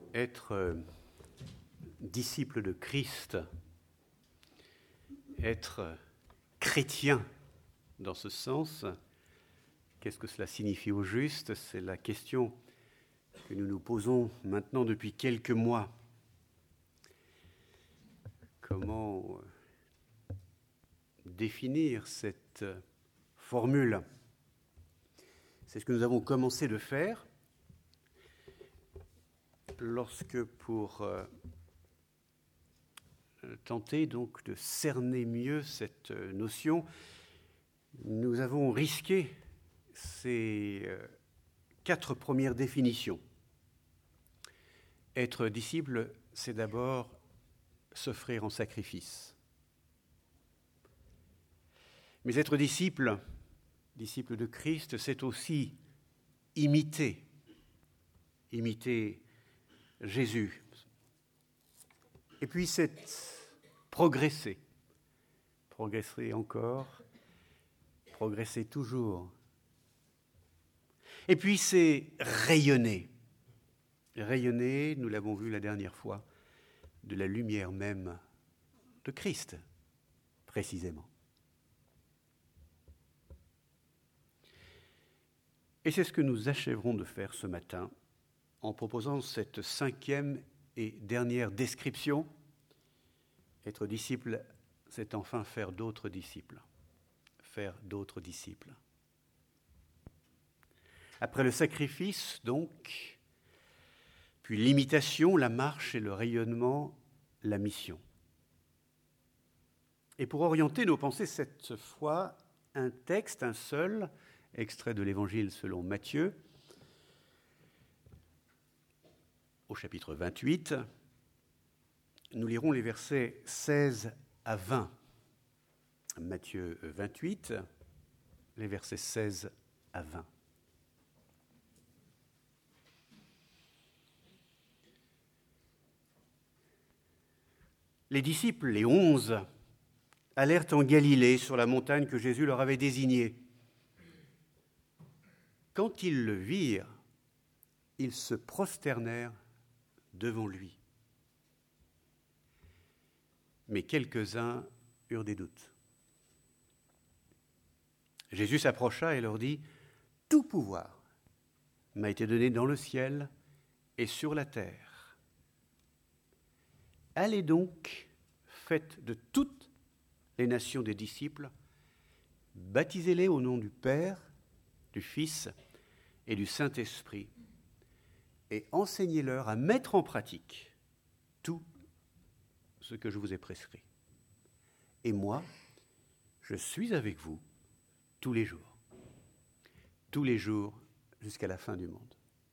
Être disciple de Christ, être chrétien dans ce sens, qu'est-ce que cela signifie au juste? C'est la question que nous nous posons maintenant depuis quelques mois. Comment définir cette formule? C'est ce que nous avons commencé de faire lorsque, pour tenter donc de cerner mieux cette notion, nous avons risqué ces 4 premières définitions. Être disciple, c'est d'abord s'offrir en sacrifice. Mais être disciple de Christ, c'est aussi imiter Jésus. Et puis c'est progresser encore, progresser toujours. Et puis c'est rayonner, nous l'avons vu la dernière fois, de la lumière même de Christ, précisément. Et c'est ce que nous achèverons de faire ce matin en proposant cette 5e et dernière description. Être disciple, c'est enfin faire d'autres disciples. Faire d'autres disciples. Après le sacrifice, donc, puis l'imitation, la marche et le rayonnement, la mission. Et pour orienter nos pensées cette fois, un texte, un seul, extrait de l'Évangile selon Matthieu, au chapitre 28, nous lirons les versets 16 à 20. Matthieu 28, les versets 16 à 20. Les disciples, les 11, allèrent en Galilée sur la montagne que Jésus leur avait désignée. Quand ils le virent, ils se prosternèrent devant lui. Mais quelques-uns eurent des doutes. Jésus s'approcha et leur dit : « Tout pouvoir m'a été donné dans le ciel et sur la terre. Allez donc, faites de toutes les nations des disciples, baptisez-les au nom du Père, du Fils et du Saint-Esprit, et enseignez-leur à mettre en pratique tout ce que je vous ai prescrit. Et moi, je suis avec vous tous les jours jusqu'à la fin du monde. »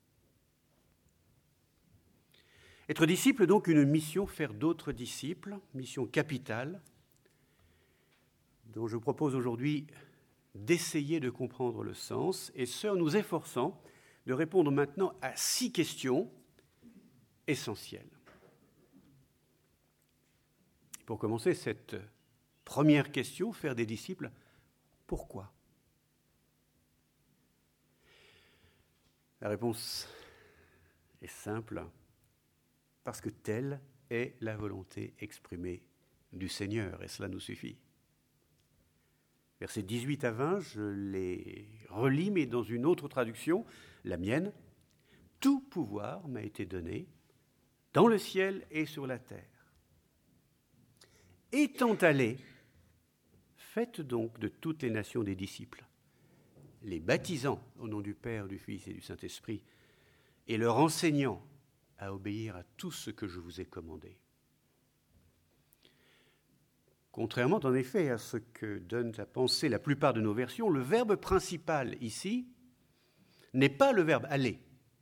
Être disciple, donc, une mission, faire d'autres disciples, mission capitale, dont je propose aujourd'hui d'essayer de comprendre le sens, et ce, en nous efforçant de répondre maintenant à 6 questions essentielles. Pour commencer, cette première question, faire des disciples, pourquoi ? La réponse est simple, parce que telle est la volonté exprimée du Seigneur, et cela nous suffit. Versets 18 à 20, je les relis, mais dans une autre traduction, la mienne. « Tout pouvoir m'a été donné dans le ciel et sur la terre. Étant allés, faites donc de toutes les nations des disciples, les baptisant au nom du Père, du Fils et du Saint-Esprit, et leur enseignant à obéir à tout ce que je vous ai commandé. » Contrairement, en effet, à ce que donnent à penser la plupart de nos versions, le verbe principal ici n'est pas le verbe « aller »,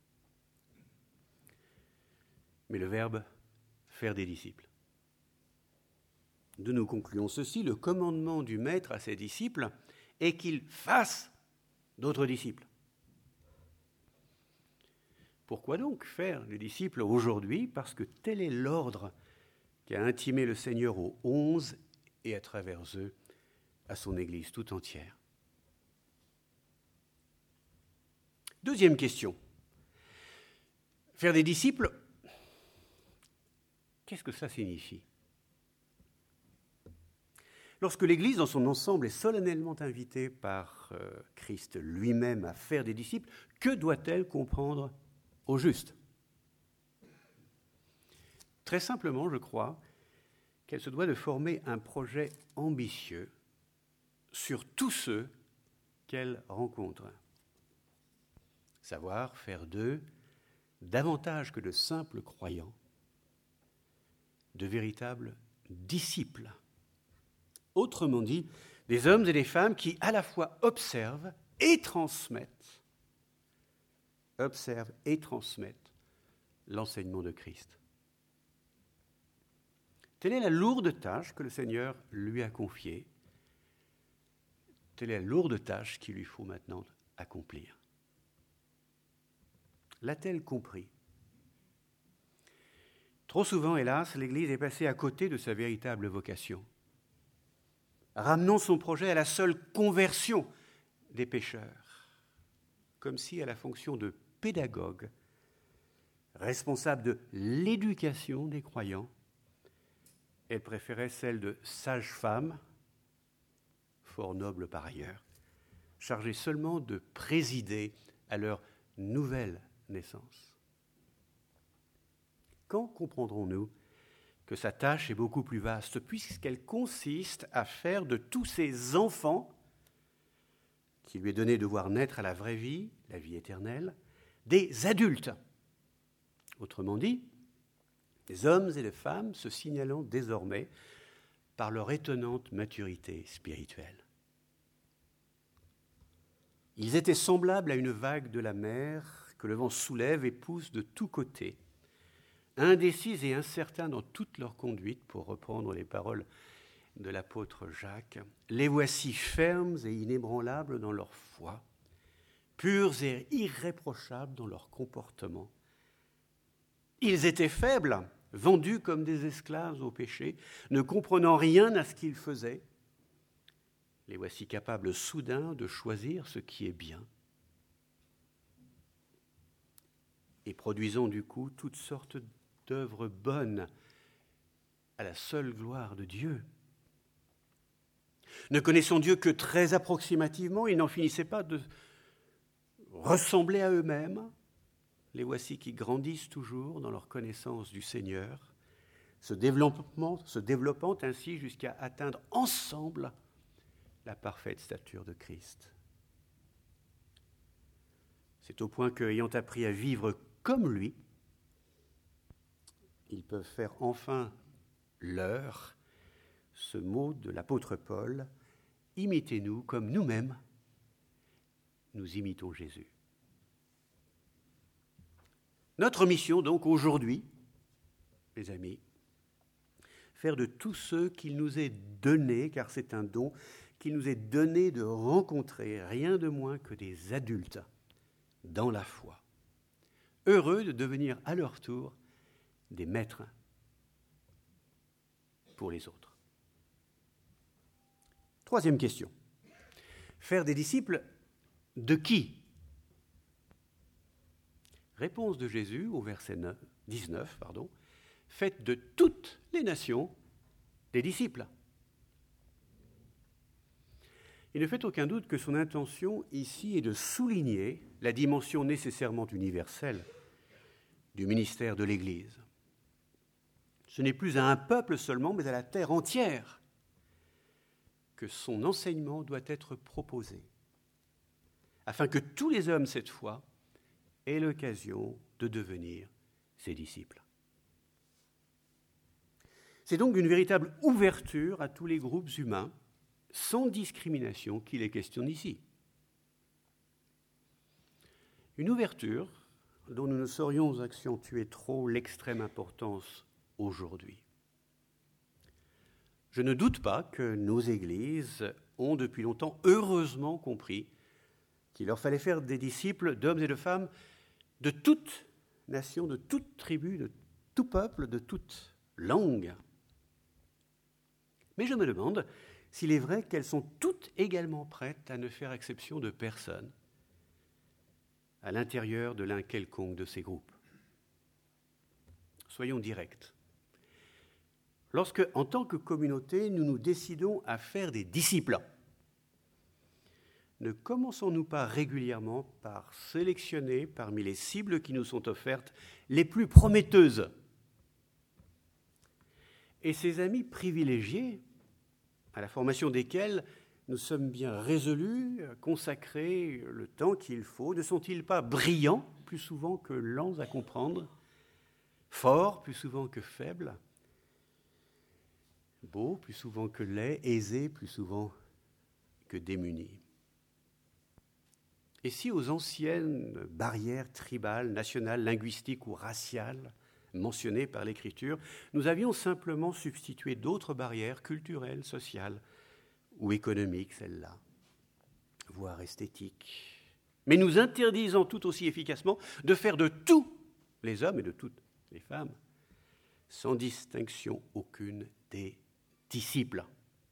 mais le verbe « faire des disciples ». Nous concluons ceci, le commandement du Maître à ses disciples est qu'ils fassent d'autres disciples. Pourquoi donc faire des disciples aujourd'hui ? Parce que tel est l'ordre qu'a intimé le Seigneur aux 11 et à travers eux à son Église tout entière. Deuxième question. Faire des disciples, Qu'est-ce que ça signifie ? Lorsque l'Église dans son ensemble est solennellement invitée par Christ lui-même à faire des disciples, que doit-elle comprendre au juste ? Très simplement, je crois, qu'elle se doit de former un projet ambitieux sur tous ceux qu'elle rencontre. Savoir faire d'eux, davantage que de simples croyants, de véritables disciples. Autrement dit, des hommes et des femmes qui à la fois observent et transmettent l'enseignement de Christ. Telle est la lourde tâche que le Seigneur lui a confiée. Telle est la lourde tâche qu'il lui faut maintenant accomplir. L'a-t-elle compris ? Trop souvent, hélas, l'Église est passée à côté de sa véritable vocation, ramenant son projet à la seule conversion des pécheurs, comme si à la fonction de pédagogue, responsable de l'éducation des croyants, elle préférait celle de sage-femme, fort noble par ailleurs, chargée seulement de présider à leur nouvelle naissance. Quand comprendrons-nous que sa tâche est beaucoup plus vaste, puisqu'elle consiste à faire de tous ces enfants qui lui est donné de voir naître à la vraie vie, la vie éternelle, des adultes. Autrement dit, des hommes et des femmes se signalant désormais par leur étonnante maturité spirituelle. Ils étaient semblables à une vague de la mer que le vent soulève et pousse de tous côtés, indécis et incertains dans toute leur conduite, pour reprendre les paroles de l'apôtre Jacques. Les voici fermes et inébranlables dans leur foi, purs et irréprochables dans leur comportement. Ils étaient faibles, vendus comme des esclaves au péché, ne comprenant rien à ce qu'ils faisaient. Les voici capables soudain de choisir ce qui est bien et produisant du coup toutes sortes d'œuvres bonnes à la seule gloire de Dieu. Ne connaissant Dieu que très approximativement, ils n'en finissaient pas de ressembler à eux-mêmes. Les voici qui grandissent toujours dans leur connaissance du Seigneur, se développant ainsi jusqu'à atteindre ensemble la parfaite stature de Christ. C'est au point qu'ayant appris à vivre comme lui, ils peuvent faire enfin leur, ce mot de l'apôtre Paul, « Imitez-nous comme nous-mêmes, nous imitons Jésus ». Notre mission donc aujourd'hui, les amis, faire de tous ceux qu'il nous est donné, car c'est un don, qu'il nous est donné de rencontrer rien de moins que des adultes dans la foi, heureux de devenir à leur tour des maîtres pour les autres. Troisième question. Faire des disciples de qui ? Réponse de Jésus au verset 19. Faites de toutes les nations des disciples. Il ne fait aucun doute que son intention ici est de souligner la dimension nécessairement universelle du ministère de l'Église. Ce n'est plus à un peuple seulement, mais à la terre entière que son enseignement doit être proposé, afin que tous les hommes, cette fois, aient l'occasion de devenir ses disciples. C'est donc d'une véritable ouverture à tous les groupes humains, sans discrimination, qu'il est question ici. Une ouverture dont nous ne saurions accentuer trop l'extrême importance aujourd'hui. Je ne doute pas que nos églises ont depuis longtemps heureusement compris qu'il leur fallait faire des disciples d'hommes et de femmes de toute nation, de toute tribu, de tout peuple, de toute langue. Mais je me demande s'il est vrai qu'elles sont toutes également prêtes à ne faire exception de personne à l'intérieur de l'un quelconque de ces groupes. Soyons directs. lorsque, en tant que communauté, nous nous décidons à faire des disciples, ne commençons-nous pas régulièrement par sélectionner parmi les cibles qui nous sont offertes les plus prometteuses? Et ces amis privilégiés, à la formation desquels nous sommes bien résolus à consacrer le temps qu'il faut, ne sont-ils pas brillants plus souvent que lents à comprendre, forts plus souvent que faibles, beaux plus souvent que laids, aisés plus souvent que démunis? Et si aux anciennes barrières tribales, nationales, linguistiques ou raciales mentionnées par l'Écriture, nous avions simplement substitué d'autres barrières culturelles, sociales ou économiques, celles-là, voire esthétiques, mais nous interdisant tout aussi efficacement de faire de tous les hommes et de toutes les femmes, sans distinction aucune, des disciples.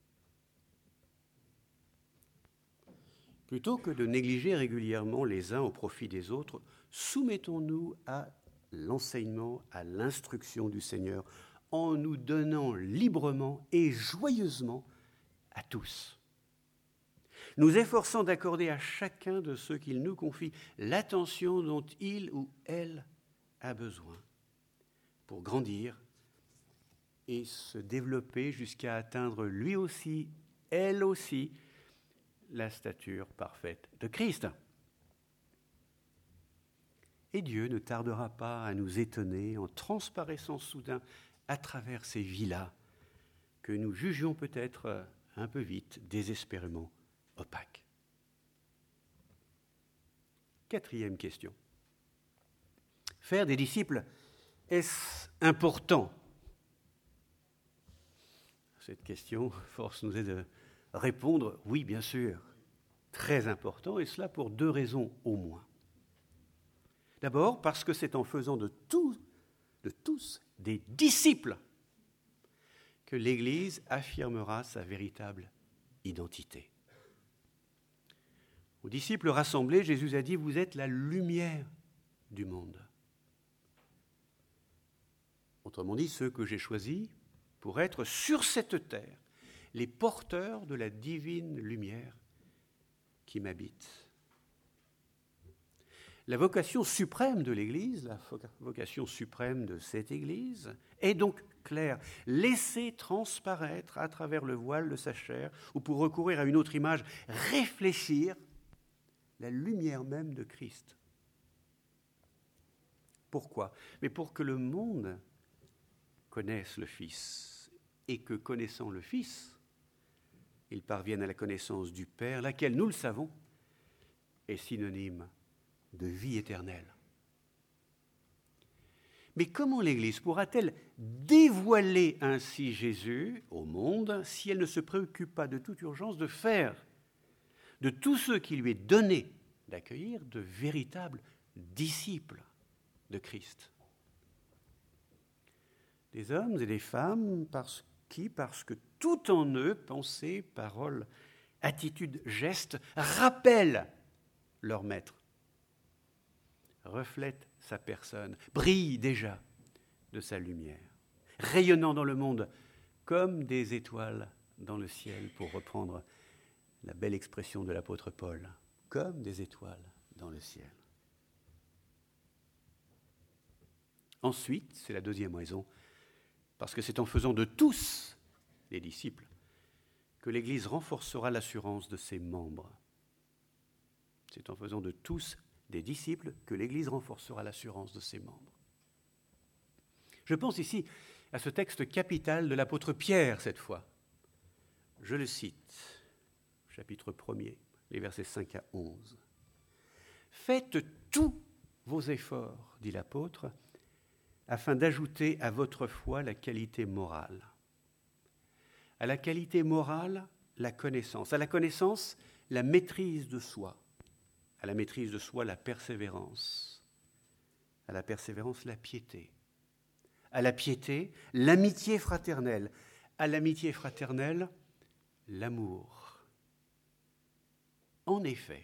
Plutôt que de négliger régulièrement les uns au profit des autres, soumettons-nous à l'enseignement, à l'instruction du Seigneur, en nous donnant librement et joyeusement à tous, nous efforçant d'accorder à chacun de ceux qu'il nous confie l'attention dont il ou elle a besoin pour grandir et se développer jusqu'à atteindre lui aussi, elle aussi, la stature parfaite de Christ. Et Dieu ne tardera pas à nous étonner en transparaissant soudain à travers ces vies-là que nous jugions peut-être un peu vite, désespérément opaques. Quatrième question. Faire des disciples, est-ce important? Cette question, force nous est de répondre oui, bien sûr, très important, et cela pour deux raisons au moins. D'abord, parce que c'est en faisant de tous des disciples que l'Église affirmera sa véritable identité. Aux disciples rassemblés, Jésus a dit « Vous êtes la lumière du monde ». Autrement dit, ceux que j'ai choisis pour être sur cette terre, les porteurs de la divine lumière qui m'habite. La vocation suprême de l'Église, la vocation suprême de cette Église, est donc claire. Laisser transparaître à travers le voile de sa chair, ou pour recourir à une autre image, réfléchir la lumière même de Christ. Pourquoi? Mais pour que le monde connaisse le Fils, et que connaissant le Fils, ils parviennent à la connaissance du Père, laquelle, nous le savons, est synonyme de vie éternelle. Mais comment l'Église pourra-t-elle dévoiler ainsi Jésus au monde si elle ne se préoccupe pas de toute urgence de faire de tous ceux qui lui est donné d'accueillir de véritables disciples de Christ? Des hommes et des femmes parce que tout en eux, pensée, parole, attitude, geste, rappellent leur maître, reflètent sa personne, brillent déjà de sa lumière, rayonnant dans le monde comme des étoiles dans le ciel, pour reprendre la belle expression de l'apôtre Paul, comme des étoiles dans le ciel. Ensuite, c'est la deuxième raison, parce que c'est en faisant de tous les disciples que l'Église renforcera l'assurance de ses membres. C'est en faisant de tous des disciples que l'Église renforcera l'assurance de ses membres. Je pense ici à ce texte capital de l'apôtre Pierre cette fois. Je le cite, chapitre 1er, les versets 5 à 11. « Faites tous vos efforts, dit l'apôtre, afin d'ajouter à votre foi la qualité morale. À la qualité morale, la connaissance. À la connaissance, la maîtrise de soi. À la maîtrise de soi, la persévérance. À la persévérance, la piété. À la piété, l'amitié fraternelle. À l'amitié fraternelle, l'amour. En effet,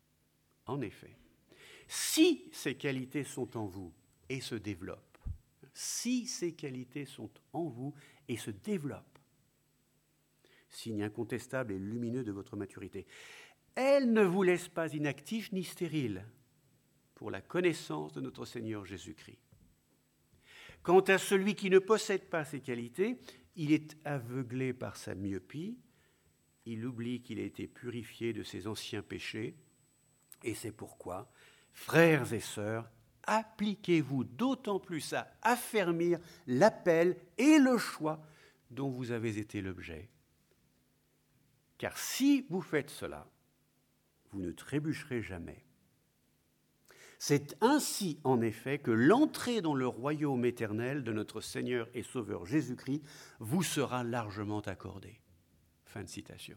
si ces qualités sont en vous et se développent, si ces qualités sont en vous et se développent, signe incontestable et lumineux de votre maturité. Elle ne vous laisse pas inactifs ni stériles pour la connaissance de notre Seigneur Jésus-Christ. Quant à celui qui ne possède pas ces qualités, il est aveuglé par sa myopie, il oublie qu'il a été purifié de ses anciens péchés, et c'est pourquoi, frères et sœurs, appliquez-vous d'autant plus à affermir l'appel et le choix dont vous avez été l'objet. Car si vous faites cela, vous ne trébucherez jamais. C'est ainsi, en effet, que l'entrée dans le royaume éternel de notre Seigneur et Sauveur Jésus-Christ vous sera largement accordée. Fin de citation.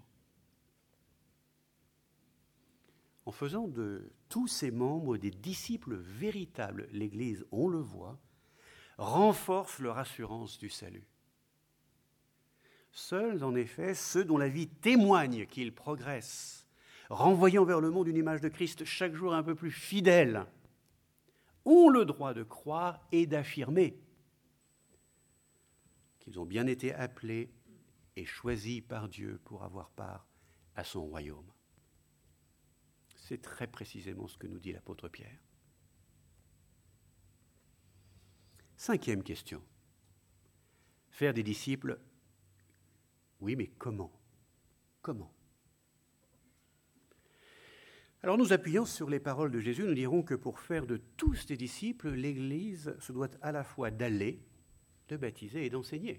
En faisant de tous ses membres des disciples véritables, l'Église, on le voit, renforce leur assurance du salut. Seuls, en effet, ceux dont la vie témoigne qu'ils progressent, renvoyant vers le monde une image de Christ chaque jour un peu plus fidèle, ont le droit de croire et d'affirmer qu'ils ont bien été appelés et choisis par Dieu pour avoir part à son royaume. C'est très précisément ce que nous dit l'apôtre Pierre. 5e question. Faire des disciples, oui, mais comment ? Comment ? Alors nous appuyons sur les paroles de Jésus, nous dirons que pour faire de tous des disciples, l'Église se doit à la fois d'aller, de baptiser et d'enseigner.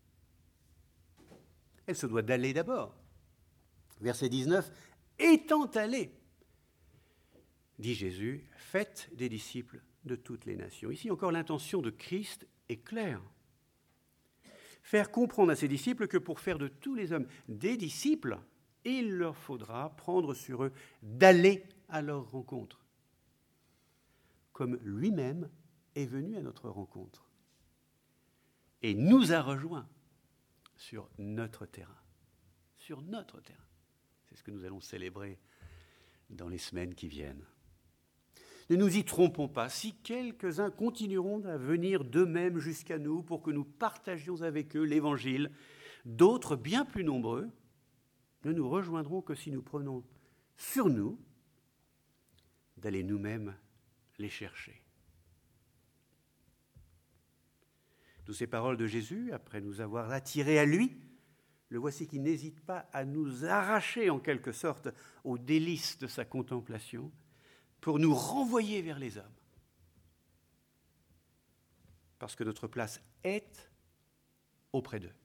Elle se doit d'aller d'abord. Verset 19, « Étant allé », dit Jésus, « faites des disciples de toutes les nations ». Ici encore, l'intention de Christ est claire. Faire comprendre à ses disciples que pour faire de tous les hommes des disciples, il leur faudra prendre sur eux d'aller à leur rencontre, comme lui-même est venu à notre rencontre et nous a rejoints sur notre terrain. Sur notre terrain. C'est ce que nous allons célébrer dans les semaines qui viennent. Ne nous y trompons pas, si quelques-uns continueront à venir d'eux-mêmes jusqu'à nous pour que nous partagions avec eux l'Évangile, d'autres, bien plus nombreux, ne nous rejoindrons que si nous prenons sur nous d'aller nous-mêmes les chercher. D'où ces paroles de Jésus, après nous avoir attirés à lui, le voici qui n'hésite pas à nous arracher en quelque sorte aux délices de sa contemplation pour nous renvoyer vers les hommes. Parce que notre place est auprès d'eux.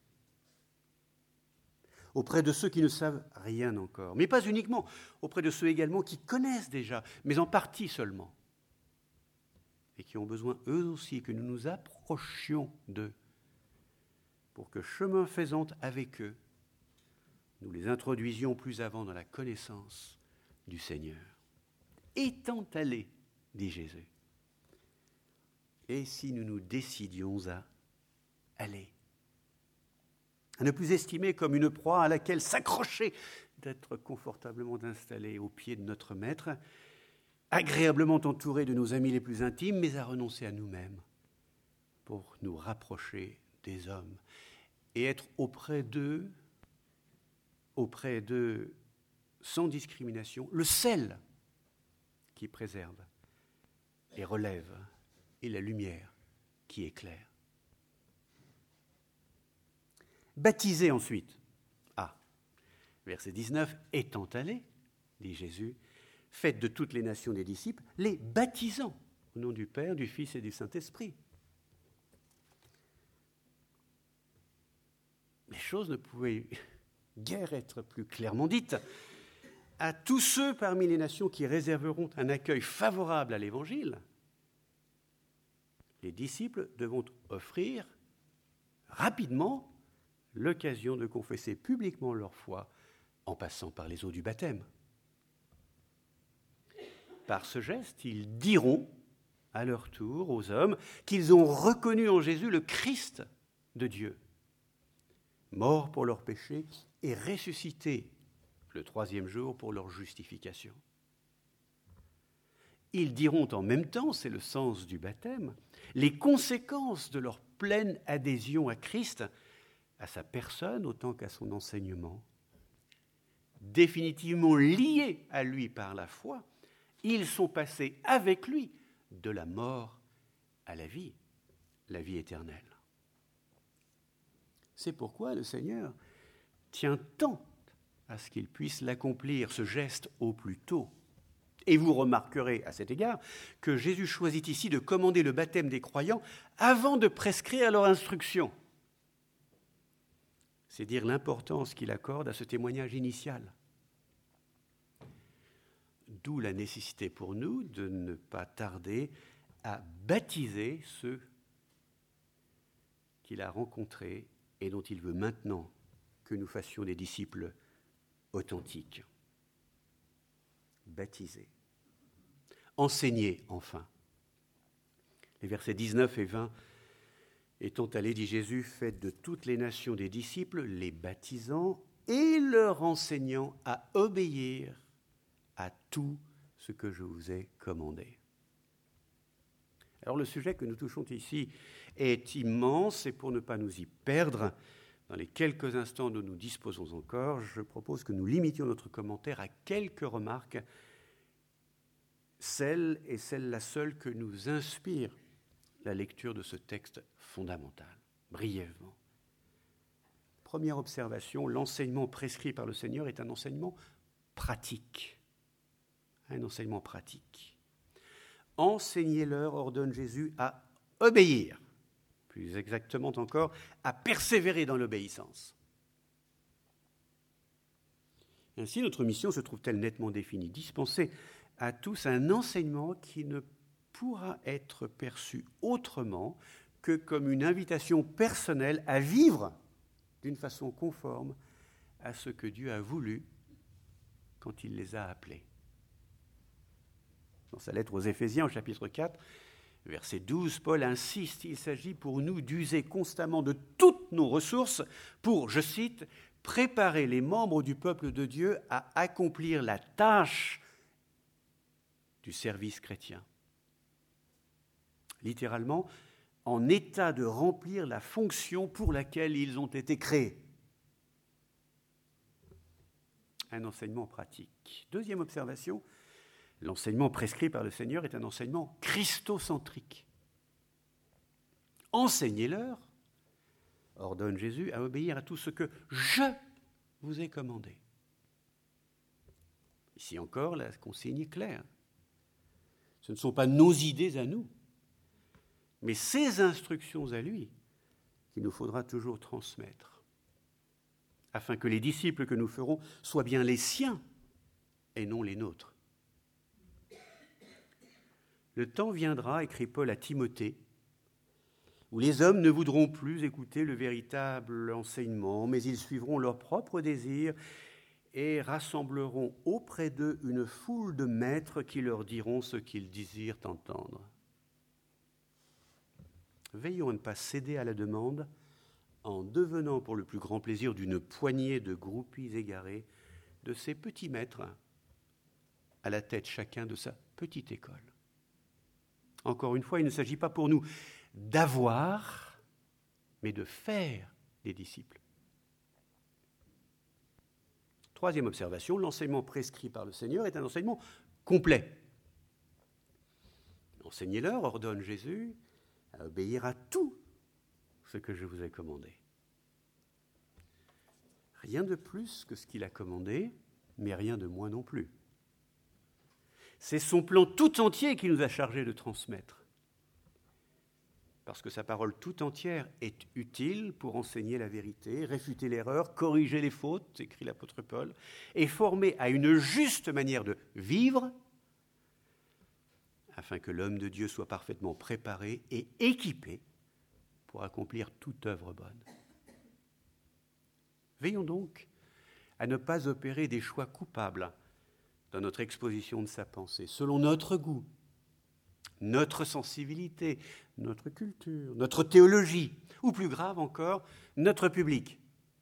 Auprès de ceux qui ne savent rien encore, mais pas uniquement, auprès de ceux également qui connaissent déjà, mais en partie seulement, et qui ont besoin eux aussi que nous nous approchions d'eux, pour que chemin faisant avec eux, nous les introduisions plus avant dans la connaissance du Seigneur. Étant allés, dit Jésus, et si nous nous décidions à aller, à ne plus estimer comme une proie à laquelle s'accrocher, d'être confortablement installé au pied de notre Maître, agréablement entouré de nos amis les plus intimes, mais à renoncer à nous-mêmes pour nous rapprocher des hommes et être auprès d'eux sans discrimination, le sel qui préserve et relève et la lumière qui éclaire. Baptisé ensuite. Verset 19, « Étant allés, dit Jésus, faites de toutes les nations des disciples, les baptisant au nom du Père, du Fils et du Saint-Esprit. » Les choses ne pouvaient guère être plus clairement dites. À tous ceux parmi les nations qui réserveront un accueil favorable à l'Évangile, les disciples devront offrir rapidement l'occasion de confesser publiquement leur foi en passant par les eaux du baptême. Par ce geste, ils diront à leur tour aux hommes qu'ils ont reconnu en Jésus le Christ de Dieu, mort pour leurs péchés et ressuscité le 3e jour pour leur justification. Ils diront en même temps, c'est le sens du baptême, les conséquences de leur pleine adhésion à Christ, à sa personne autant qu'à son enseignement, définitivement liés à lui par la foi, ils sont passés avec lui de la mort à la vie éternelle. C'est pourquoi le Seigneur tient tant à ce qu'il puisse l'accomplir, ce geste, au plus tôt. Et vous remarquerez à cet égard que Jésus choisit ici de commander le baptême des croyants avant de prescrire leur instruction. C'est dire l'importance qu'il accorde à ce témoignage initial. D'où la nécessité pour nous de ne pas tarder à baptiser ceux qu'il a rencontrés et dont il veut maintenant que nous fassions des disciples authentiques. Baptiser. Enseigner, enfin. Les versets 19 et 20. Étant allé, dit Jésus, faites de toutes les nations des disciples, les baptisant et leur enseignant à obéir à tout ce que je vous ai commandé. Alors le sujet que nous touchons ici est immense et pour ne pas nous y perdre, dans les quelques instants dont nous disposons encore, je propose que nous limitions notre commentaire à quelques remarques, celles et celles-là seules que nous inspire la lecture de ce texte fondamental, brièvement. Première observation, l'enseignement prescrit par le Seigneur est un enseignement pratique. Un enseignement pratique. Enseignez-leur, ordonne Jésus, à obéir, plus exactement encore, à persévérer dans l'obéissance. Ainsi, notre mission se trouve-t-elle nettement définie, dispenser à tous un enseignement qui ne pourra être perçu autrement que comme une invitation personnelle à vivre d'une façon conforme à ce que Dieu a voulu quand il les a appelés. Dans sa lettre aux Éphésiens, au chapitre 4, verset 12, Paul insiste, il s'agit pour nous d'user constamment de toutes nos ressources pour, je cite, préparer les membres du peuple de Dieu à accomplir la tâche du service chrétien. Littéralement, en état de remplir la fonction pour laquelle ils ont été créés. Un enseignement pratique. Deuxième observation, l'enseignement prescrit par le Seigneur est un enseignement christocentrique. Enseignez-leur, ordonne Jésus, à obéir à tout ce que je vous ai commandé. Ici encore, la consigne est claire. Ce ne sont pas nos idées à nous, mais ses instructions à lui qu'il nous faudra toujours transmettre, afin que les disciples que nous ferons soient bien les siens et non les nôtres. Le temps viendra, écrit Paul à Timothée, où les hommes ne voudront plus écouter le véritable enseignement, mais ils suivront leurs propres désirs et rassembleront auprès d'eux une foule de maîtres qui leur diront ce qu'ils désirent entendre. Veillons à ne pas céder à la demande en devenant pour le plus grand plaisir d'une poignée de groupies égarés de ces petits maîtres à la tête chacun de sa petite école. Encore une fois, il ne s'agit pas pour nous d'avoir, mais de faire des disciples. Troisième observation, l'enseignement prescrit par le Seigneur est un enseignement complet. Enseignez-leur, ordonne Jésus, à obéir à tout ce que je vous ai commandé. Rien de plus que ce qu'il a commandé, mais rien de moins non plus. C'est son plan tout entier qu'il nous a chargé de transmettre. Parce que sa parole tout entière est utile pour enseigner la vérité, réfuter l'erreur, corriger les fautes, écrit l'apôtre Paul, et former à une juste manière de vivre, afin que l'homme de Dieu soit parfaitement préparé et équipé pour accomplir toute œuvre bonne. Veillons donc à ne pas opérer des choix coupables dans notre exposition de sa pensée, selon notre goût, notre sensibilité, notre culture, notre théologie, ou plus grave encore, notre public.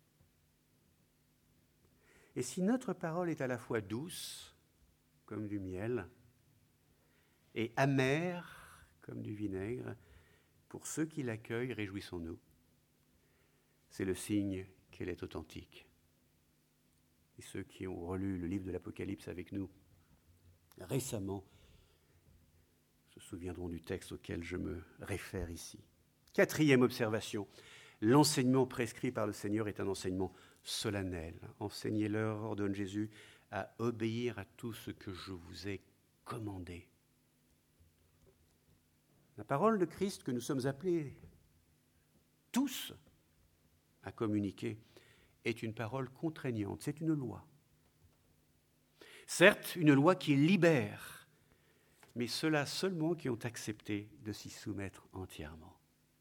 Et si notre parole est à la fois douce, comme du miel, et amère, comme du vinaigre, Pour ceux qui l'accueillent, réjouissons-nous. C'est le signe qu'elle est authentique. Et ceux qui ont relu le livre de l'Apocalypse avec nous récemment se souviendront du texte auquel je me réfère ici. 4e observation, l'enseignement prescrit par le Seigneur est un enseignement solennel. Enseignez-leur, ordonne Jésus, à obéir à tout ce que je vous ai commandé. La parole de Christ que nous sommes appelés tous à communiquer est une parole contraignante, c'est une loi. Certes, une loi qui libère, mais ceux-là seulement qui ont accepté de s'y soumettre entièrement.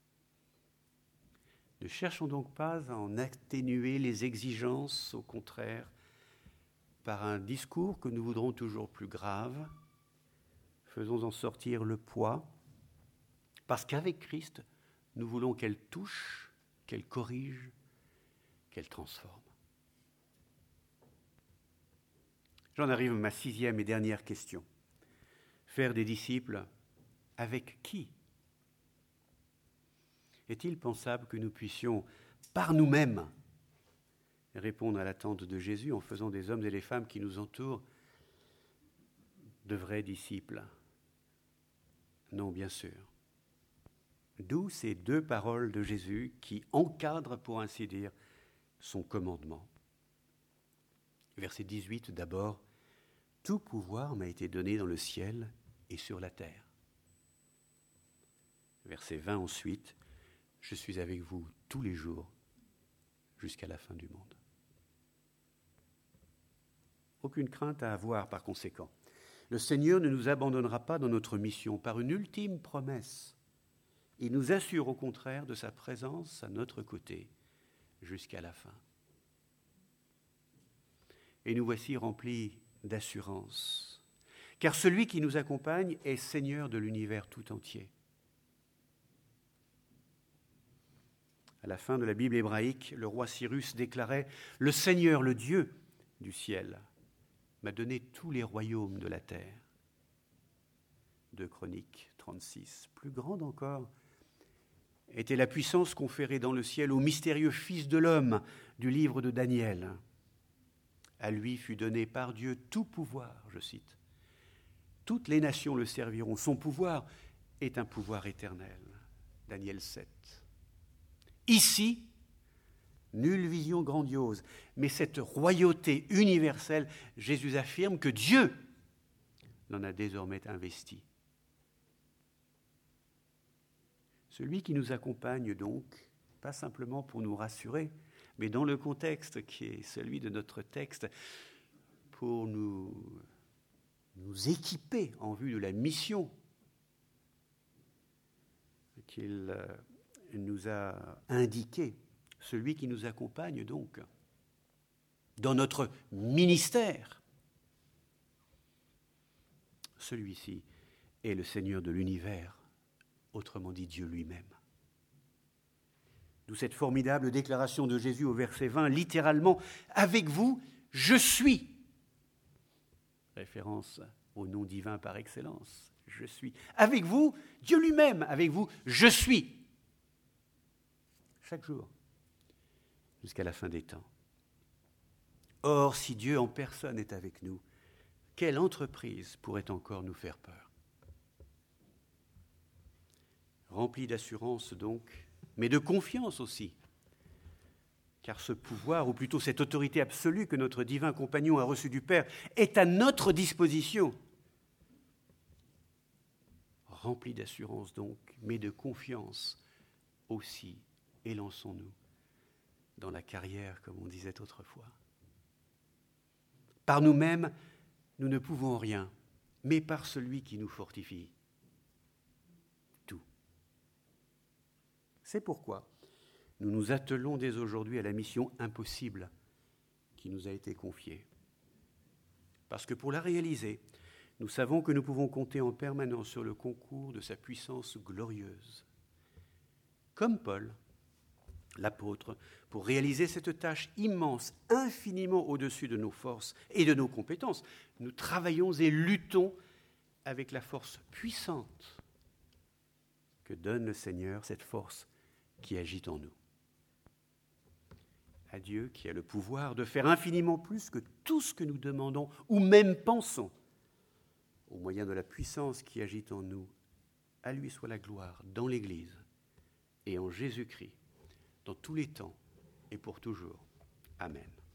Ne cherchons donc pas à en atténuer les exigences, au contraire, par un discours que nous voudrons toujours plus grave. Faisons en sortir le poids, parce qu'avec Christ, nous voulons qu'elle touche, qu'elle corrige, qu'elle transforme. J'en arrive à ma 6e et dernière question. Faire des disciples avec qui ? Est-il pensable que nous puissions, par nous-mêmes, répondre à l'attente de Jésus en faisant des hommes et des femmes qui nous entourent de vrais disciples ? Non, bien sûr. D'où ces 2 paroles de Jésus qui encadrent, pour ainsi dire, son commandement. Verset 18 d'abord, « Tout pouvoir m'a été donné dans le ciel et sur la terre. » Verset 20 ensuite, « Je suis avec vous tous les jours jusqu'à la fin du monde. » Aucune crainte à avoir par conséquent. Le Seigneur ne nous abandonnera pas dans notre mission par une ultime promesse. Il nous assure au contraire de sa présence à notre côté jusqu'à la fin. Et nous voici remplis d'assurance, car celui qui nous accompagne est Seigneur de l'univers tout entier. À la fin de la Bible hébraïque, le roi Cyrus déclarait « Le Seigneur, le Dieu du ciel, m'a donné tous les royaumes de la terre. » 2 Chroniques 36. Plus grande encore était la puissance conférée dans le ciel au mystérieux Fils de l'homme du livre de Daniel. À lui fut donné par Dieu tout pouvoir, je cite. Toutes les nations le serviront. Son pouvoir est un pouvoir éternel. Daniel 7. Ici, nulle vision grandiose, mais cette royauté universelle, Jésus affirme que Dieu l'en a désormais investi. Celui qui nous accompagne donc, pas simplement pour nous rassurer, mais dans le contexte qui est celui de notre texte, pour nous équiper en vue de la mission qu'il nous a indiquée. Celui qui nous accompagne donc dans notre ministère. Celui-ci est le Seigneur de l'univers, autrement dit Dieu lui-même. D'où cette formidable déclaration de Jésus au verset 20, littéralement, « Avec vous, je suis ». Référence au nom divin par excellence, je suis. Avec vous, Dieu lui-même, avec vous, je suis. Chaque jour, jusqu'à la fin des temps. Or, si Dieu en personne est avec nous, quelle entreprise pourrait encore nous faire peur ? Rempli d'assurance donc, mais de confiance aussi, car ce pouvoir, ou plutôt cette autorité absolue que notre divin compagnon a reçue du Père, est à notre disposition. Rempli d'assurance donc, mais de confiance aussi, élançons-nous dans la carrière, comme on disait autrefois. Par nous-mêmes, nous ne pouvons rien, mais par celui qui nous fortifie. Tout. C'est pourquoi nous nous attelons dès aujourd'hui à la mission impossible qui nous a été confiée. Parce que pour la réaliser, nous savons que nous pouvons compter en permanence sur le concours de sa puissance glorieuse. Comme Paul, l'apôtre, pour réaliser cette tâche immense, infiniment au-dessus de nos forces et de nos compétences, nous travaillons et luttons avec la force puissante que donne le Seigneur, cette force qui agit en nous. À Dieu qui a le pouvoir de faire infiniment plus que tout ce que nous demandons ou même pensons, au moyen de la puissance qui agit en nous, à lui soit la gloire dans l'Église et en Jésus-Christ, dans tous les temps et pour toujours. Amen.